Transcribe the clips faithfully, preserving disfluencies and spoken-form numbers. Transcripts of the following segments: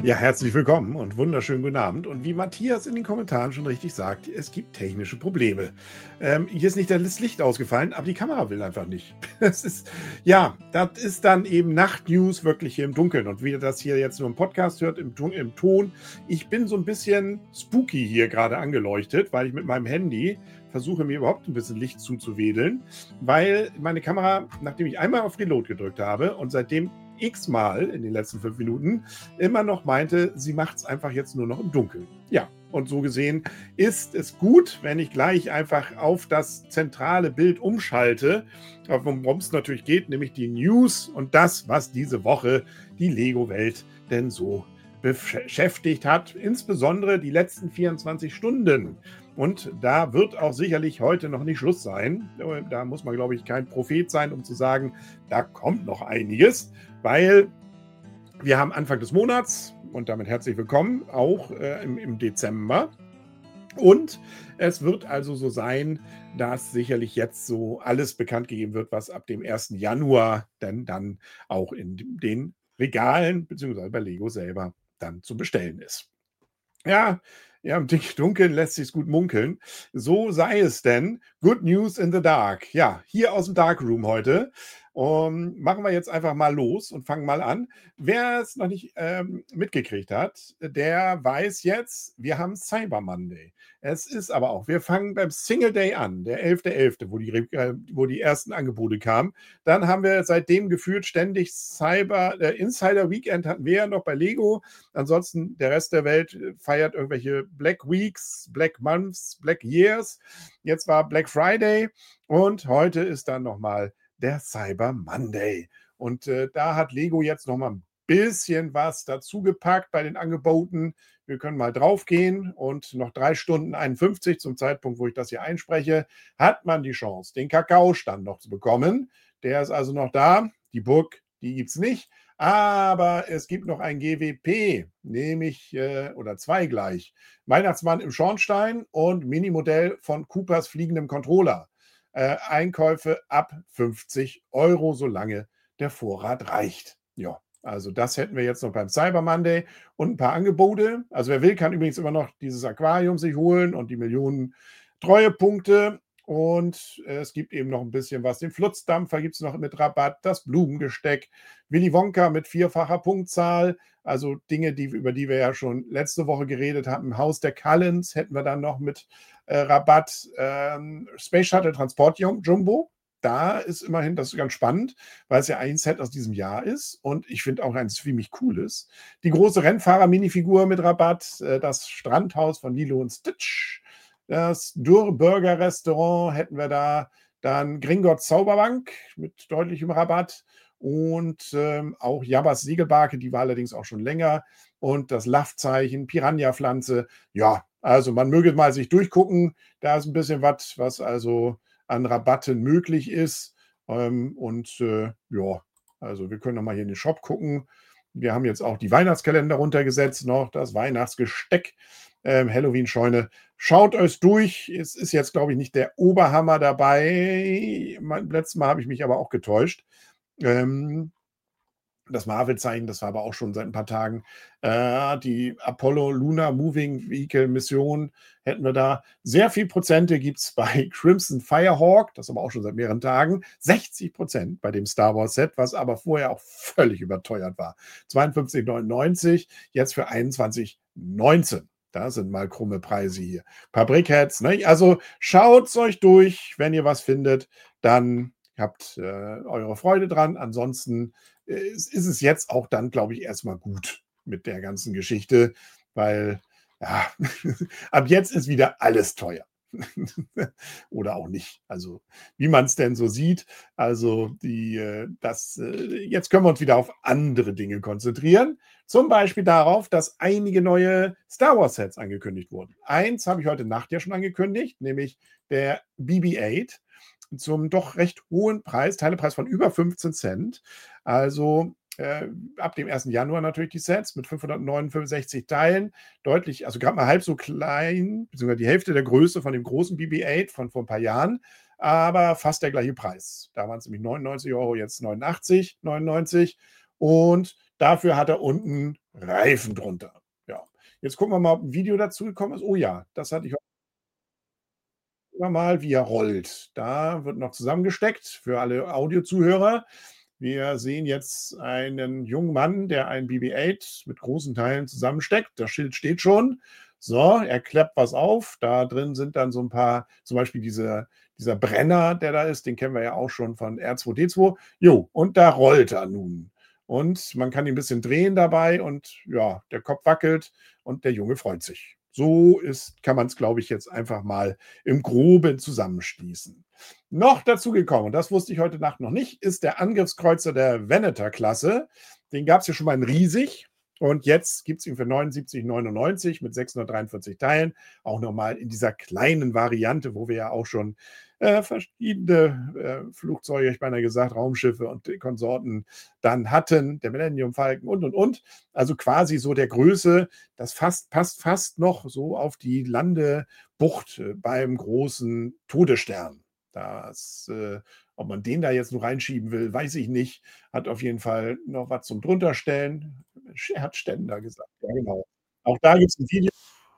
Ja, herzlich willkommen und wunderschönen guten Abend. Und wie Matthias in den Kommentaren schon richtig sagt, es gibt technische Probleme. Ähm, hier ist nicht das Licht ausgefallen, aber die Kamera will einfach nicht. Das ist, ja, das ist dann eben Nachtnews wirklich hier im Dunkeln. Und wie ihr das hier jetzt nur im Podcast hört, im, Ton- im Ton, ich bin so ein bisschen spooky hier gerade angeleuchtet, weil ich mit meinem Handy versuche, mir überhaupt ein bisschen Licht zuzuwedeln, weil meine Kamera, nachdem ich einmal auf Reload gedrückt habe und seitdem x-mal in den letzten fünf Minuten immer noch meinte, sie macht es einfach jetzt nur noch im Dunkeln. Ja, und so gesehen ist es gut, wenn ich gleich einfach auf das zentrale Bild umschalte, worum es natürlich geht, nämlich die News und das, was diese Woche die Lego-Welt denn so beschäftigt hat, insbesondere die letzten vierundzwanzig Stunden. Und da wird auch sicherlich heute noch nicht Schluss sein. Da muss man, glaube ich, kein Prophet sein, um zu sagen, da kommt noch einiges, weil wir haben Anfang des Monats und damit herzlich willkommen, auch äh, im, im Dezember. Und es wird also so sein, dass sicherlich jetzt so alles bekannt gegeben wird, was ab dem ersten Januar denn dann auch in den Regalen bzw. bei Lego selber dann zu bestellen ist. Ja, ja, im Dunkeln lässt sich's gut munkeln. So sei es denn. Good News in the Dark. Ja, hier aus dem Darkroom heute. Um, machen wir jetzt einfach mal los und fangen mal an. Wer es noch nicht ähm, mitgekriegt hat, der weiß jetzt, wir haben Cyber Monday. Es ist aber auch, wir fangen beim Single Day an, der elfter elfter, wo die, äh, wo die ersten Angebote kamen. Dann haben wir seitdem gefühlt ständig Cyber, äh, Insider Weekend hatten wir ja noch bei Lego. Ansonsten der Rest der Welt feiert irgendwelche Black Weeks, Black Months, Black Years. Jetzt war Black Friday und heute ist dann nochmal der Cyber Monday. Und äh, da hat Lego jetzt nochmal ein bisschen was dazu gepackt bei den Angeboten. Wir können mal draufgehen und noch drei Stunden einundfünfzig zum Zeitpunkt, wo ich das hier einspreche, hat man die Chance, den Kakaostand noch zu bekommen. Der ist also noch da. Die Burg, die gibt es nicht. Aber es gibt noch ein G W P, nämlich, äh, oder zwei gleich. Weihnachtsmann im Schornstein und Minimodell von Coopers fliegendem Controller. Äh, Einkäufe ab fünfzig Euro, solange der Vorrat reicht. Ja, also das hätten wir jetzt noch beim Cyber Monday und ein paar Angebote. Also wer will, kann übrigens immer noch dieses Aquarium sich holen und die Millionen Treuepunkte. Und äh, es gibt eben noch ein bisschen was. Den Flutzdampfer gibt es noch mit Rabatt, das Blumengesteck, Willy Wonka mit vierfacher Punktzahl, also Dinge, die, über die wir ja schon letzte Woche geredet haben. Haus der Cullens hätten wir dann noch mit äh, Rabatt. Ähm, Space Shuttle Transport Jumbo, da ist immerhin, das ist ganz spannend, weil es ja ein Set aus diesem Jahr ist und ich finde auch eins ziemlich cooles. Die große Rennfahrer-Minifigur mit Rabatt, äh, das Strandhaus von Lilo und Stitch, das Dürr Burger Restaurant hätten wir da, dann Gringotts Zauberbank mit deutlichem Rabatt und ähm, auch Jabbas Segelbarke, die war allerdings auch schon länger und das Laffzeichen, Piranha-Pflanze. Ja, also man möge mal sich durchgucken, da ist ein bisschen was, was also an Rabatten möglich ist ähm, und äh, ja, also wir können noch mal hier in den Shop gucken. Wir haben jetzt auch die Weihnachtskalender runtergesetzt, noch das Weihnachtsgesteck, ähm, Halloween-Scheune. Schaut euch durch. Es ist jetzt, glaube ich, nicht der Oberhammer dabei. Letztes Mal habe ich mich aber auch getäuscht. Ähm, das Marvel-Zeichen, das war aber auch schon seit ein paar Tagen. Äh, die Apollo Lunar Moving Vehicle Mission hätten wir da. Sehr viel Prozente gibt es bei Crimson Firehawk, das aber auch schon seit mehreren Tagen. sechzig Prozent bei dem Star Wars Set, was aber vorher auch völlig überteuert war. zweiundfünfzig neunundneunzig, jetzt für einundzwanzig neunzehn. Da sind mal krumme Preise hier. Ein paar Brickheads, ne? Also schaut es euch durch, wenn ihr was findet, dann habt äh, eure Freude dran. Ansonsten äh, ist es jetzt auch dann, glaube ich, erstmal gut mit der ganzen Geschichte, weil ja, ab jetzt ist wieder alles teuer. Oder auch nicht. Also, wie man es denn so sieht. Also, die, äh, das, äh, jetzt können wir uns wieder auf andere Dinge konzentrieren. Zum Beispiel darauf, dass einige neue Star Wars Sets angekündigt wurden. Eins habe ich heute Nacht ja schon angekündigt, nämlich der B B acht zum doch recht hohen Preis, Teilepreis von über fünfzehn Cent. Also äh, ab dem ersten Januar natürlich die Sets mit fünfhundertneunundsechzig Teilen. Deutlich, also gerade mal halb so klein, beziehungsweise die Hälfte der Größe von dem großen B B acht von vor ein paar Jahren, aber fast der gleiche Preis. Da waren es nämlich neunundneunzig Euro, jetzt neunundachtzig neunundneunzig. Und Dafür hat er unten Reifen drunter. Ja. Jetzt gucken wir mal, ob 'n Video dazu gekommen ist. Oh ja, das hatte ich mal, wie er rollt. Da wird noch zusammengesteckt für alle Audiozuhörer. Wir sehen jetzt einen jungen Mann, der ein B B acht mit großen Teilen zusammensteckt. Das Schild steht schon. So, er klappt was auf. Da drin sind dann so ein paar, zum Beispiel diese dieser Brenner, der da ist, den kennen wir ja auch schon von R zwei D zwei. Jo, und da rollt er nun. Und man kann ihn 'n bisschen drehen dabei und ja, der Kopf wackelt und der Junge freut sich. So ist kann man's, glaube ich, jetzt einfach mal im Groben zusammenschließen. Noch dazu gekommen, und das wusste ich heute Nacht noch nicht, ist der Angriffskreuzer der Venator-Klasse. Den gab es ja schon mal in riesig und jetzt gibt es ihn für neunundsiebzig neunundneunzig mit sechshundertdreiundvierzig Teilen. Auch nochmal in dieser kleinen Variante, wo wir ja auch schon äh, verschiedene äh, Flugzeuge, ich beinahe gesagt, Raumschiffe und Konsorten dann hatten, der Millennium Falcon und und und. Also quasi so der Größe, das fast, passt fast noch so auf die Landebucht äh, beim großen Todesstern. Das, äh, ob man den da jetzt noch reinschieben will, weiß ich nicht. Hat auf jeden Fall noch was zum Drunterstellen. Er hat Ständer gesagt, ja genau. Auch da gibt es ein Video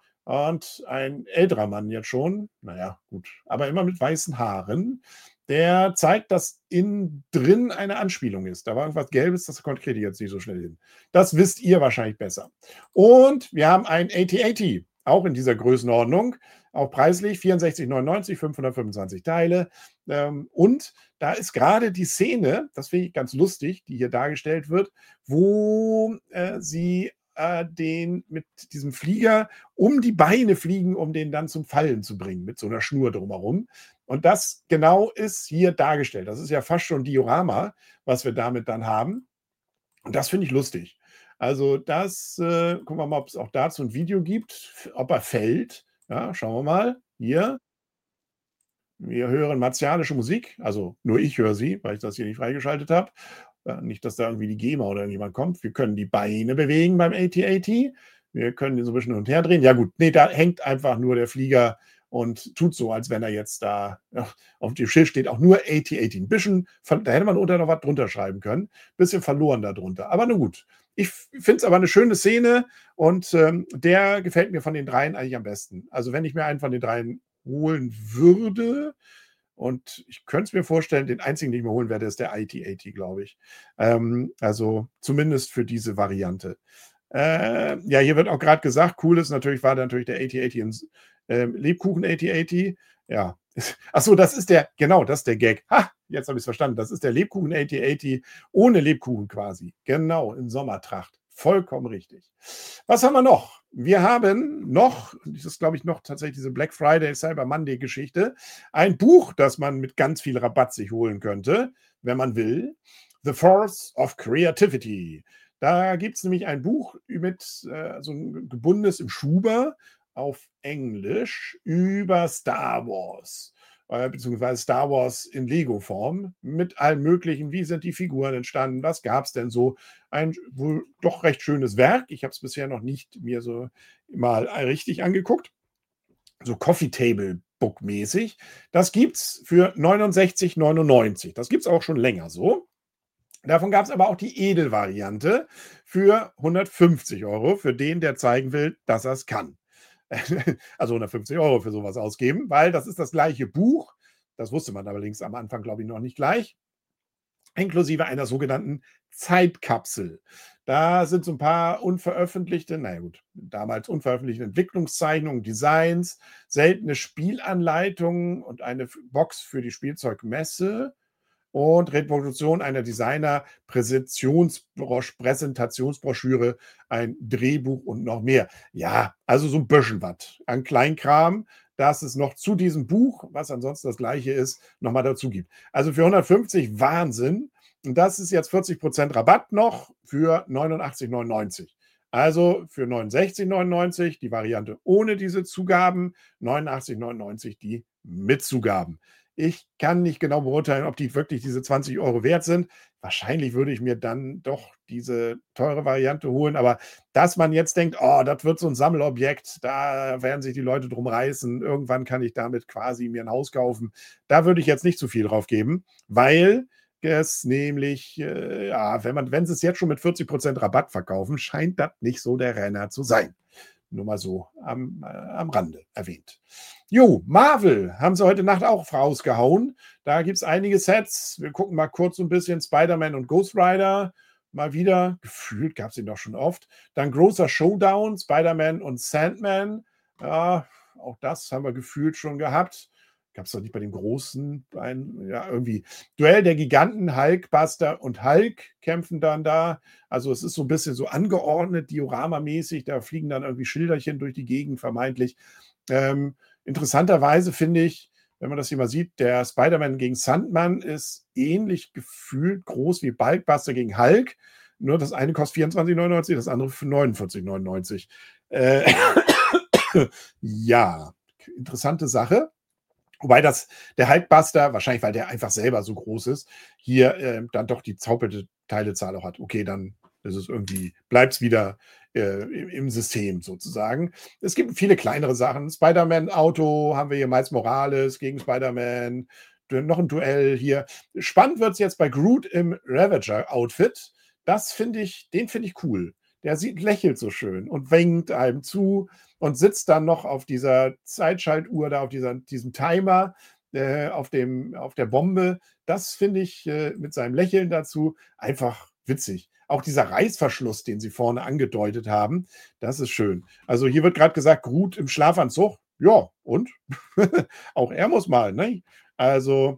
und ein älterer Mann jetzt schon, na ja, gut, aber immer mit weißen Haaren, der zeigt, dass innen drin eine Anspielung ist. Da war irgendwas Gelbes, das konnte kriege ich jetzt nicht so schnell hin. Das wisst ihr wahrscheinlich besser. Und wir haben ein A T A T, auch in dieser Größenordnung, auch preislich vierundsechzig neunundneunzig, fünfhundertfünfundzwanzig Teile. Ähm, und da ist gerade die Szene, das finde ich ganz lustig, die hier dargestellt wird, wo äh, sie äh, den mit diesem Flieger um die Beine fliegen, um den dann zum Fallen zu bringen, mit so einer Schnur drumherum. Und das genau ist hier dargestellt. Das ist ja fast schon Diorama, was wir damit dann haben. Und das finde ich lustig. Also das, äh, gucken wir mal, ob es auch dazu ein Video gibt, ob er fällt. Ja, schauen wir mal. Hier, wir hören martialische Musik. Also nur ich höre sie, weil ich das hier nicht freigeschaltet habe. Äh, nicht, dass da irgendwie die GEMA oder irgendjemand kommt. Wir können die Beine bewegen beim A T A T. Wir können den so ein bisschen hin und her drehen. Ja gut, nee, da hängt einfach nur der Flieger und tut so, als wenn er jetzt da, ja, auf dem Schild steht auch nur A T A T. Ein bisschen, da hätte man unter noch was drunter schreiben können. Bisschen verloren darunter. Aber nun gut. Ich finde es aber eine schöne Szene und ähm, der gefällt mir von den dreien eigentlich am besten. Also wenn ich mir einen von den dreien holen würde, und ich könnte es mir vorstellen, den einzigen, den ich mir holen werde, ist der I T A T, glaube ich. Ähm, also zumindest für diese Variante. Äh, ja, hier wird auch gerade gesagt, cool ist natürlich, war natürlich der A T A T in ähm, Lebkuchen A T A T. Ja. Achso, das ist der, genau, das ist der Gag. Ha, jetzt habe ich es verstanden. Das ist der Lebkuchen A T A T ohne Lebkuchen quasi. Genau, in Sommertracht. Vollkommen richtig. Was haben wir noch? Wir haben noch, das ist glaube ich noch tatsächlich diese Black Friday, Cyber Monday Geschichte, ein Buch, das man mit ganz viel Rabatt sich holen könnte, wenn man will. The Force of Creativity. Da gibt es nämlich ein Buch mit äh, so ein gebundenes im Schuber auf Englisch über Star Wars, äh, beziehungsweise Star Wars in Lego-Form mit allem Möglichen. Wie sind die Figuren entstanden? Was gab es denn so? Ein wohl doch recht schönes Werk. Ich habe es bisher noch nicht mir so mal richtig angeguckt. So Coffee Table Book mäßig. Das gibt es für neunundsechzig neunundneunzig. Das gibt es auch schon länger so. Davon gab es aber auch die Edelvariante für hundertfünfzig Euro für den, der zeigen will, dass er es kann. Also hundertfünfzig Euro für sowas ausgeben, weil das ist das gleiche Buch. Das wusste man allerdings am Anfang, glaube ich, noch nicht gleich. Inklusive einer sogenannten Zeitkapsel. Da sind so ein paar unveröffentlichte, naja gut, damals unveröffentlichte Entwicklungszeichnungen, Designs, seltene Spielanleitungen und eine Box für die Spielzeugmesse und Reproduktion einer Designer-Präsentationsbroschüre, ein Drehbuch und noch mehr. Ja, also so ein bisschen was an Kleinkram, dass es noch zu diesem Buch, was ansonsten das gleiche ist, nochmal dazu gibt. Also für hundertfünfzig Wahnsinn. Und das ist jetzt vierzig Prozent Rabatt noch für neunundachtzig neunundneunzig. Also für neunundsechzig neunundneunzig die Variante ohne diese Zugaben, neunundachtzig neunundneunzig die mit Zugaben. Ich kann nicht genau beurteilen, ob die wirklich diese zwanzig Euro wert sind. Wahrscheinlich würde ich mir dann doch diese teure Variante holen. Aber dass man jetzt denkt, oh, das wird so ein Sammelobjekt, da werden sich die Leute drum reißen, irgendwann kann ich damit quasi mir ein Haus kaufen, da würde ich jetzt nicht zu viel drauf geben, weil es nämlich, äh, ja, wenn man wenn sie es jetzt schon mit vierzig Prozent Rabatt verkaufen, scheint das nicht so der Renner zu sein. Nur mal so am, äh, am Rande erwähnt. Jo, Marvel haben sie heute Nacht auch rausgehauen. Da gibt es einige Sets. Wir gucken mal kurz so ein bisschen Spider-Man und Ghost Rider. Mal wieder, gefühlt gab es ihn doch schon oft. Dann großer Showdown, Spider-Man und Sandman. Ja, auch das haben wir gefühlt schon gehabt. Gab es doch nicht bei den großen, ein, ja, irgendwie Duell der Giganten, Hulkbuster und Hulk kämpfen dann da. Also es ist so ein bisschen so angeordnet, Diorama-mäßig. Da fliegen dann irgendwie Schilderchen durch die Gegend, vermeintlich. Ähm, interessanterweise finde ich, wenn man das hier mal sieht, der Spider-Man gegen Sandman ist ähnlich gefühlt groß wie Bulkbuster gegen Hulk. Nur das eine kostet vierundzwanzig neunundneunzig, das andere für neunundvierzig neunundneunzig. Äh, ja, interessante Sache. Wobei das der Hulkbuster, wahrscheinlich weil der einfach selber so groß ist, hier äh, dann doch die doppelte Teilezahl auch hat. Okay, dann ist es irgendwie, bleibt es wieder äh, im, im System sozusagen. Es gibt viele kleinere Sachen. Spider-Man-Auto haben wir hier Miles Morales gegen Spider-Man. Noch ein Duell hier. Spannend wird es jetzt bei Groot im Ravager-Outfit. Das finde ich, den finde ich cool. Der sieht, lächelt so schön und winkt einem zu und sitzt dann noch auf dieser Zeitschaltuhr, da auf dieser, diesem Timer, äh, auf, dem, auf der Bombe. Das finde ich äh, mit seinem Lächeln dazu einfach witzig. Auch dieser Reißverschluss, den sie vorne angedeutet haben, das ist schön. Also hier wird gerade gesagt, Groot im Schlafanzug. Ja, und? Auch er muss mal, ne? Also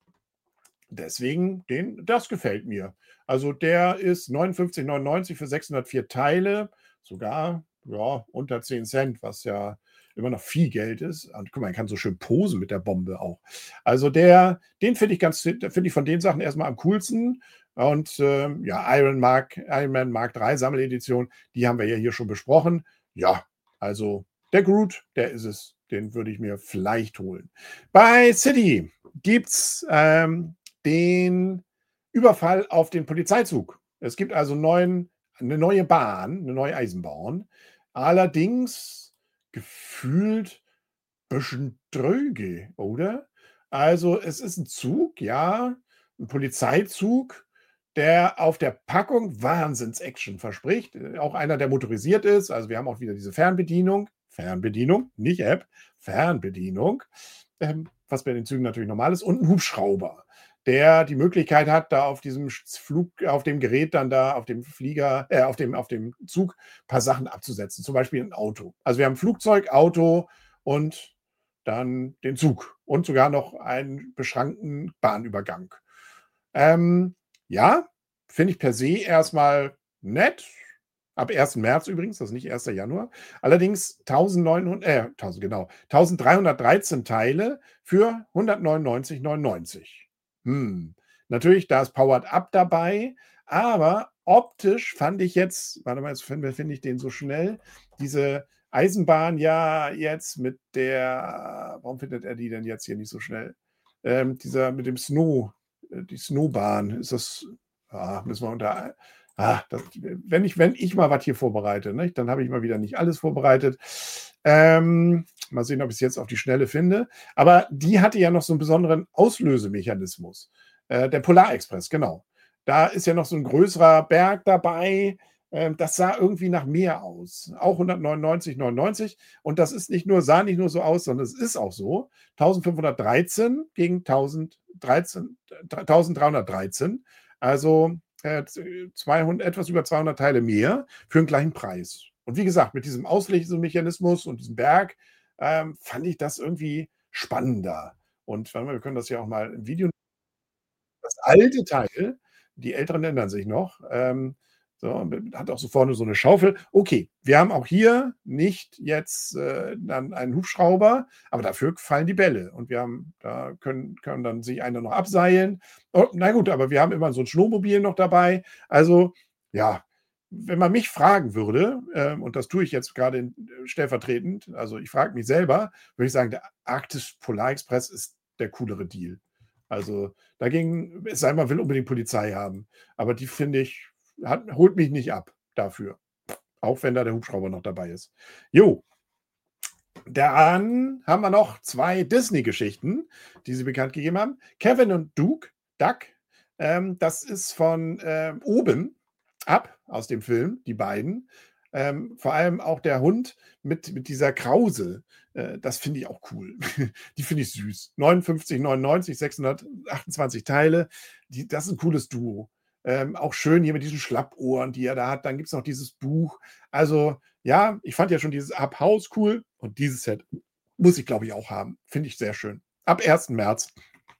deswegen, den, das gefällt mir. Also der ist neunundfünfzig neunundneunzig für sechshundertvier Teile, sogar ja, unter zehn Cent, was ja immer noch viel Geld ist. Und guck mal, man kann so schön posen mit der Bombe auch. Also der, den finde ich ganz, finde ich von den Sachen erstmal am coolsten. Und ähm, ja, Iron, Mark, Iron Man Mark drei Sammeledition, die haben wir ja hier schon besprochen. Ja, also der Groot, der ist es. Den würde ich mir vielleicht holen. Bei City gibt es ähm, den Überfall auf den Polizeizug. Es gibt also neuen, eine neue Bahn, eine neue Eisenbahn. Allerdings gefühlt ein bisschen dröge, oder? Also es ist ein Zug, ja, ein Polizeizug, der auf der Packung Wahnsinns-Action verspricht. Auch einer, der motorisiert ist. Also wir haben auch wieder diese Fernbedienung. Fernbedienung, nicht App, Fernbedienung. Ähm, was bei den Zügen natürlich normal ist. Und ein Hubschrauber, der die Möglichkeit hat, da auf diesem Flug, auf dem Gerät dann da, auf dem Flieger, äh, auf dem, auf dem Zug ein paar Sachen abzusetzen. Zum Beispiel ein Auto. Also wir haben Flugzeug, Auto und dann den Zug und sogar noch einen beschränkten Bahnübergang. Ähm, ja, finde ich per se erstmal nett. Ab ersten März übrigens, das ist nicht erster Januar. Allerdings neunzehnhundert, äh, tausend, genau, dreizehnhundertdreizehn Teile für hundertneunundneunzig neunundneunzig. Hm. Natürlich, da ist Powered Up dabei, aber optisch fand ich jetzt, warte mal, jetzt finde find ich den so schnell, diese Eisenbahn ja jetzt mit der, warum findet er die denn jetzt hier nicht so schnell? Ähm, dieser mit dem Snow, äh, die Snowbahn, ist das, ah, müssen wir unter, ah, das, wenn, ich, wenn ich mal was hier vorbereite, ne, dann habe ich mal wieder nicht alles vorbereitet. Ähm, mal sehen, ob ich es jetzt auf die Schnelle finde. Aber die hatte ja noch so einen besonderen Auslösemechanismus. Äh, der Polarexpress, genau. Da ist ja noch so ein größerer Berg dabei. Ähm, das sah irgendwie nach mehr aus. Auch hundertneunundneunzig neunundneunzig. Und das ist nicht nur, sah nicht nur so aus, sondern es ist auch so. eintausendfünfhundertdreizehn gegen eintausenddreihundertdreizehn. Also äh, zweihundert, etwas über zweihundert Teile mehr für den gleichen Preis. Und wie gesagt, mit diesem Auslösemechanismus und diesem Berg ähm, fand ich das irgendwie spannender. Und warte mal, wir können das ja auch mal im Video. Das alte Teil, die Älteren ändern sich noch, ähm, so, hat auch so vorne so eine Schaufel. Okay, wir haben auch hier nicht jetzt äh, dann einen Hubschrauber, aber dafür fallen die Bälle. Und wir haben, da können, können dann sich einer noch abseilen. Oh, na gut, aber wir haben immer so ein Snowmobil noch dabei. Also, ja, wenn man mich fragen würde, äh, und das tue ich jetzt gerade in, äh, stellvertretend, also ich frage mich selber, würde ich sagen, der Arktis Polar Express ist der coolere Deal. Also dagegen, es sei mal, will unbedingt Polizei haben. Aber die finde ich, hat, holt mich nicht ab dafür. Auch wenn da der Hubschrauber noch dabei ist. Jo, dann haben wir noch zwei Disney-Geschichten, die sie bekannt gegeben haben. Kevin und Duke, Duck, Ähm, das ist von, äh, Oben Up aus dem Film, die beiden. Ähm, vor allem auch der Hund mit mit dieser Krause, äh, das finde ich auch cool. Die finde ich süß. neunundfünfzig neunundneunzig, sechshundertachtundzwanzig Teile. Die das ist 'n cooles Duo. Ähm, auch schön hier mit diesen Schlappohren, die er da hat. Dann gibt's noch dieses Buch. Also, ja, ich fand ja schon dieses Up House cool und dieses Set muss ich, glaube ich, auch haben. Finde ich sehr schön. Ab ersten März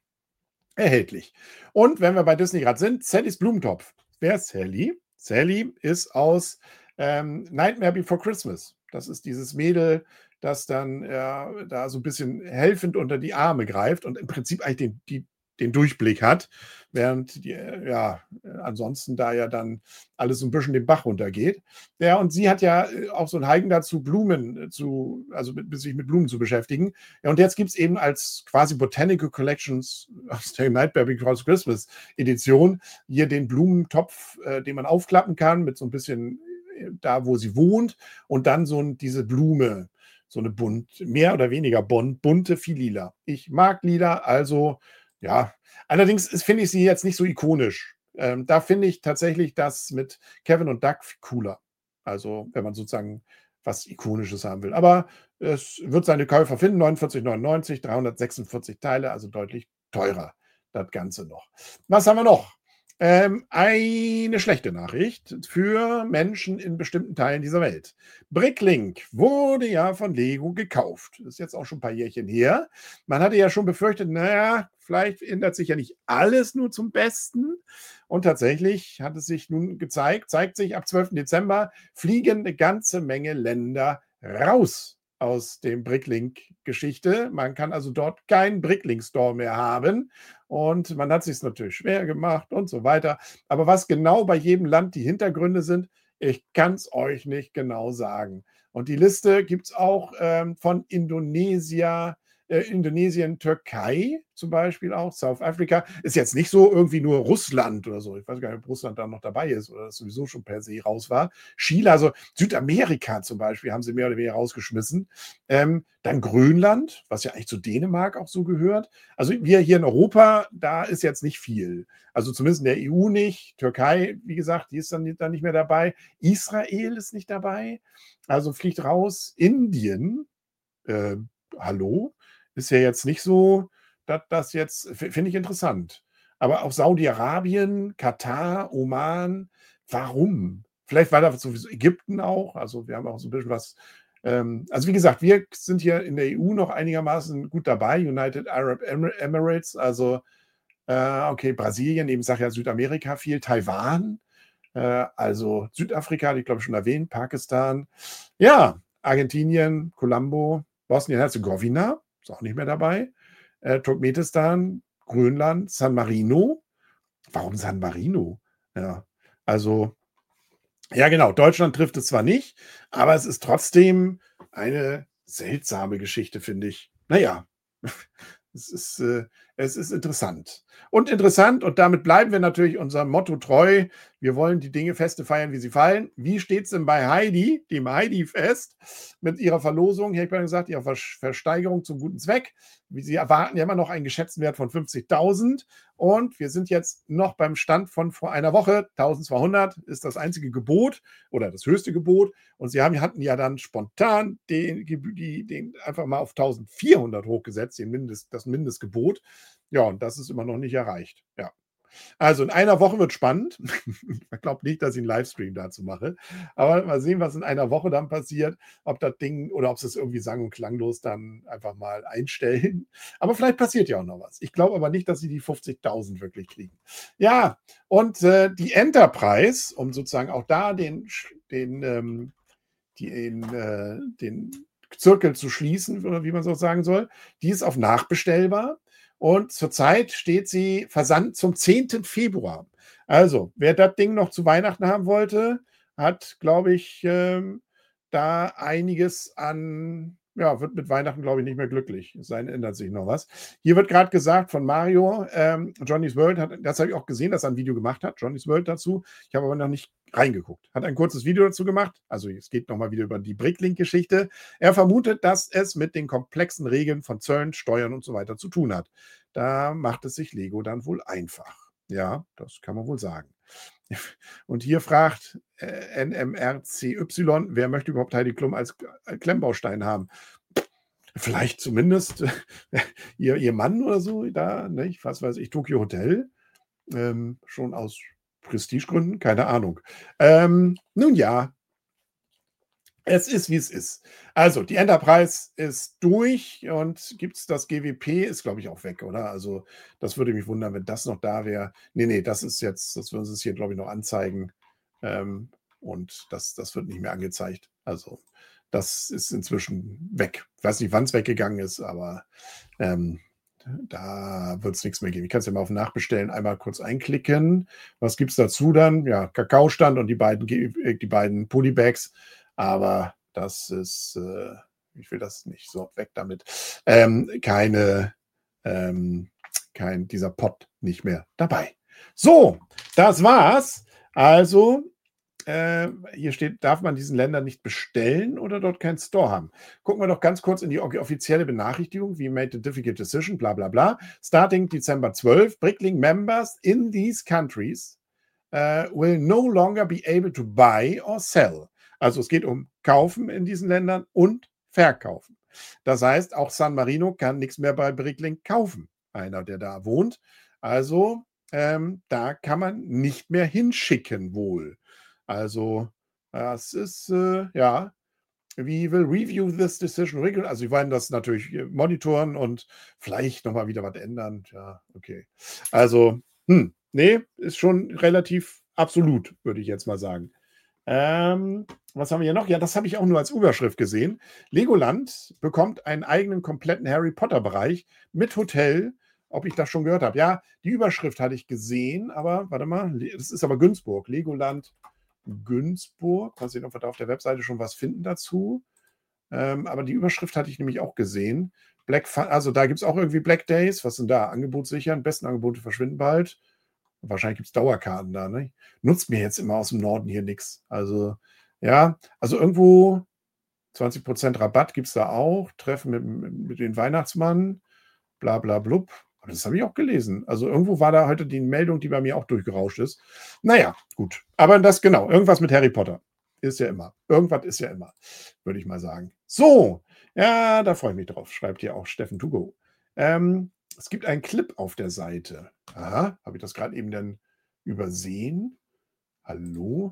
erhältlich. Und wenn wir bei Disney grad sind, Sallys Blumentopf. Wer ist Sally? Sally ist aus, ähm, Nightmare Before Christmas. Das ist dieses Mädel, das dann, ja, da so 'n bisschen helfend unter die Arme greift und im Prinzip eigentlich den die den Durchblick hat, während die, äh, ja, äh, ansonsten da ja dann alles so 'n bisschen den Bach runtergeht. Ja, und sie hat ja, äh, auch so 'n Hang dazu, Blumen äh, zu also, mit sich mit Blumen zu beschäftigen. Ja, und jetzt gibt's eben als quasi Botanical Collections aus der Nightmare Before Christmas Edition hier den Blumentopf, äh, den man aufklappen kann mit so 'n bisschen, äh, da, wo sie wohnt und dann so 'n diese Blume, so 'ne bunt mehr oder weniger bon bunte, viel lila. Ich mag lila, also ja. Allerdings ist finde ich sie jetzt nicht so ikonisch. Ähm, da finde ich tatsächlich das mit Kevin und Doug f cooler. Also, wenn man sozusagen was Ikonisches haben will. Aber es wird seine Käufer finden, neunundvierzig neunundneunzig, dreihundertsechsundvierzig Teile, also deutlich teurer, das Ganze noch. Was haben wir noch? Ähm, eine schlechte Nachricht für Menschen in bestimmten Teilen dieser Welt. Bricklink wurde ja von Lego gekauft. Ist jetzt auch schon 'n paar Jährchen her. Man hatte ja schon befürchtet, na ja, vielleicht ändert sich ja nicht alles nur zum Besten. Und tatsächlich hat es sich nun gezeigt zeigt sich, ab zwölften Dezember fliegen 'ne ganze Menge Länder raus aus dem Bricklink-Geschichte. Man kann also dort keinen Bricklink-Store mehr haben und man hat sich's natürlich schwer gemacht und so weiter. Aber was genau bei jedem Land die Hintergründe sind, ich kann's euch nicht genau sagen. Und die Liste gibt's auch, ähm, von Indonesia äh, Indonesien, Türkei zum Beispiel auch, South Africa. Ist jetzt nicht so irgendwie nur Russland oder so. Ich weiß gar nicht, ob Russland da noch dabei ist oder das sowieso schon per se raus war. Chile, also Südamerika zum Beispiel, haben sie mehr oder weniger rausgeschmissen. Ähm, dann Grönland, was ja eigentlich zu Dänemark auch so gehört. Also, wir hier in Europa, da ist jetzt nicht viel. Also, zumindest in der E U nicht. Türkei, wie gesagt, die ist dann dann nicht mehr dabei. Israel ist nicht dabei, also fliegt raus. Indien, äh, hallo? Ist ja jetzt nicht so, dass das jetzt fi finde ich interessant. Aber auch Saudi-Arabien, Katar, Oman, warum? Vielleicht war da sowieso Ägypten auch. Also, wir haben auch so 'n bisschen was ähm, also, wie gesagt, wir sind hier in der E U noch einigermaßen gut dabei, United Arab Emi Emirates, also, äh, okay, Brasilien, eben sage ja Südamerika viel, Taiwan, äh, also Südafrika hatte ich, glaube ich, schon erwähnt, Pakistan. Ja, Argentinien, Colombo, Bosnien-Herzegowina, ist auch nicht mehr dabei. Äh, Turkmenistan, Grönland, San Marino. Warum San Marino? Ja, also ja genau, Deutschland trifft es zwar nicht, aber es ist trotzdem eine seltsame Geschichte, finde ich. Na ja, es ist, äh es ist interessant. Und interessant und damit bleiben wir natürlich unserem Motto treu. Wir wollen die Dinge Feste feiern, wie sie fallen. Wie steht's denn bei Heidi, dem Heidi-Fest, mit ihrer Verlosung? Hier habe ich vorhin gesagt, ihrer Versch Versteigerung zum guten Zweck. Wie Sie erwarten ja immer noch einen geschätzten Wert von fünfzigtausend und wir sind jetzt noch beim Stand von vor einer Woche. tausendzweihundert ist das einzige Gebot oder das höchste Gebot. Und sie haben hatten ja dann spontan den Gebü die den einfach mal auf tausendvierhundert hochgesetzt, den Mindest das Mindestgebot. Ja, und das ist immer noch nicht erreicht. Ja. Also, in einer Woche wird spannend. Ich glaube nicht, dass ich 'n Livestream dazu mache. Aber mal sehen, was in einer Woche dann passiert, ob das Ding oder ob sie's irgendwie sang und klanglos dann einfach mal einstellen. Aber vielleicht passiert ja auch noch was. Ich glaube aber nicht, dass sie die fünfzigtausend wirklich kriegen. Ja, und, äh, die Enterprise, um sozusagen auch da den sch den, ähm den, äh den Zirkel zu schließen oder wie man's auch sagen soll, die ist auf nachbestellbar und zurzeit steht sie Versand zum zehnten Februar. Also, wer das Ding noch zu Weihnachten haben wollte, hat, glaube ich, ähm, da einiges an ja, wird mit Weihnachten, glaube ich, nicht mehr glücklich. Es sei denn, ändert sich noch was. Hier wird grad gesagt von Mario, ähm, Johnny's World hat das habe ich auch gesehen, dass er 'n Video gemacht hat, Johnny's World dazu. Ich habe aber noch nicht reingeguckt. Hat ein kurzes Video dazu gemacht. Also, es geht noch mal wieder über die Bricklink-Geschichte. Er vermutet, dass es mit den komplexen Regeln von Zöllen, Steuern und so weiter zu tun hat. Da macht es sich Lego dann wohl einfach. Ja, das kann man wohl sagen. Und hier fragt äh, N M R C Y, wer möchte überhaupt Heidi Klum als äh, Klemmbaustein haben? Vielleicht zumindest ihr, ihr Mann oder so, da, nicht? Was weiß ich, Tokyo Hotel. Ähm, schon aus Prestigegründen, keine Ahnung. Ähm, nun ja, es ist, wie es ist. Also, die Enterprise ist durch und gibt's das G W P, ist, glaube ich, auch weg, oder? Also, das würde mich wundern, wenn das noch da wäre. Ne, ne, das ist jetzt das würden sie's hier, glaube ich, noch anzeigen. Ähm, und das das wird nicht mehr angezeigt. Also, das ist inzwischen weg. Ich weiß nicht, wann's weggegangen ist, aber, ähm, da wird's nix mehr geben. Ich kann's ja mal auf Nachbestellen einmal kurz einklicken. Was gibt's dazu dann? Ja, Kakaostand und die beiden G äh, die beiden Polybags. Aber das ist, äh ich will das nicht, so, weg damit. Ähm, keine, ähm kein dieser Pot nicht mehr dabei. So, das war's. Also, äh, hier steht, darf man diesen Ländern nicht bestellen oder dort keinen Store haben? Gucken wir doch ganz kurz in die o offizielle Benachrichtigung, we made a difficult decision, bla bla bla. Starting December twelfth, Bricklink members in these countries äh, will no longer be able to buy or sell. Also es geht um Kaufen in diesen Ländern und Verkaufen. Das heißt, auch San Marino kann nichts mehr bei Bricklink kaufen, einer, der da wohnt. Also ähm, da kann man nicht mehr hinschicken wohl. Also das ist, äh, ja, we will review this decision regularly. Also, sie wollen das natürlich äh, monitoren und vielleicht noch mal wieder was ändern. Ja, okay. Also, hm, ne, ist schon relativ absolut, würde ich jetzt mal sagen. Ähm, was haben wir hier noch? Ja, das habe ich auch nur als Überschrift gesehen. Legoland bekommt einen eigenen kompletten Harry-Potter-Bereich mit Hotel. Ob ich das schon gehört habe? Ja, die Überschrift hatte ich gesehen, aber warte mal, Le das ist aber Günzburg. Legoland Günzburg. Mal sehen, ob wir da auf der Webseite schon was finden dazu. Ähm, aber die Überschrift hatte ich nämlich auch gesehen. Black Fun also, da gibt's auch irgendwie Black Days. Was sind da? Angebot sichern, besten Angebote verschwinden bald. Wahrscheinlich gibt's Dauerkarten da, ne? Nutzt mir jetzt immer aus dem Norden hier nix. Also, ja, also irgendwo zwanzig Prozent Rabatt gibt's da auch. Treffen mit mit mit den Weihnachtsmann, bla bla blub. Aber das habe ich auch gelesen. Also, irgendwo war da heute die Meldung, die bei mir auch durchgerauscht ist. Na ja, gut. Aber das genau, irgendwas mit Harry Potter. Ist ja immer. Irgendwas ist ja immer, würde ich mal sagen. So, ja, da freue ich mich drauf, schreibt hier auch Steffen to go. Ähm, es gibt einen Clip auf der Seite. Aha, habe ich das gerade eben dann übersehen? Hallo?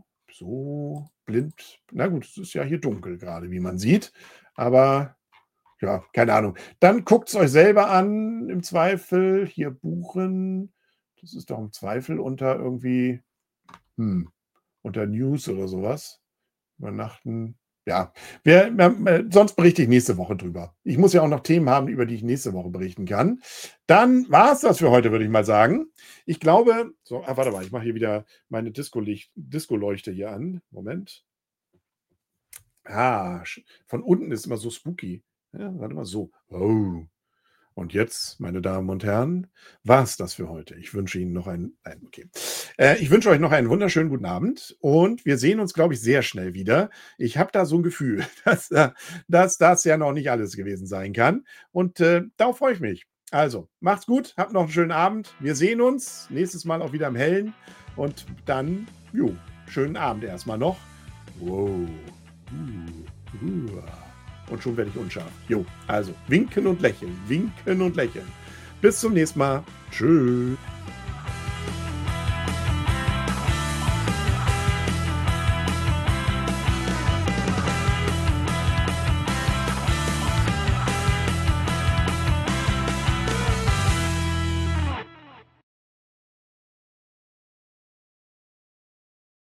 So blind. Na gut, es ist ja hier dunkel gerade, wie man sieht. Aber ja, keine Ahnung. Dann guckt's euch selber an, im Zweifel. Hier buchen. Das ist doch im Zweifel unter irgendwie, hm, unter News oder sowas. Übernachten. Ja, wir, ähm, sonst berichte ich nächste Woche drüber. Ich muss ja auch noch Themen haben, über die ich nächste Woche berichten kann. Dann war's das für heute, würde ich mal sagen. Ich glaube, so, ah, warte mal, ich mache hier wieder meine Disco-Licht, Disco-Leuchte hier an. Moment. Ah, sch- von unten ist immer so spooky. Ja, warte mal so. Oh. Und jetzt, meine Damen und Herren, war's das für heute. Ich wünsche Ihnen noch einen, nein, okay. Äh, ich wünsche euch noch einen wunderschönen guten Abend und wir sehen uns, glaube ich, sehr schnell wieder. Ich habe da so ein Gefühl, dass, äh, dass das ja noch nicht alles gewesen sein kann. Und äh, darauf freue ich mich. Also, macht's gut, habt noch einen schönen Abend. Wir sehen uns nächstes Mal auch wieder im Hellen. Und dann, jo, schönen Abend erstmal noch. Wow. Uh, uh. Und schon werde ich unscharf. Jo, also winken und lächeln, winken und lächeln. Bis zum nächsten Mal. Tschüss.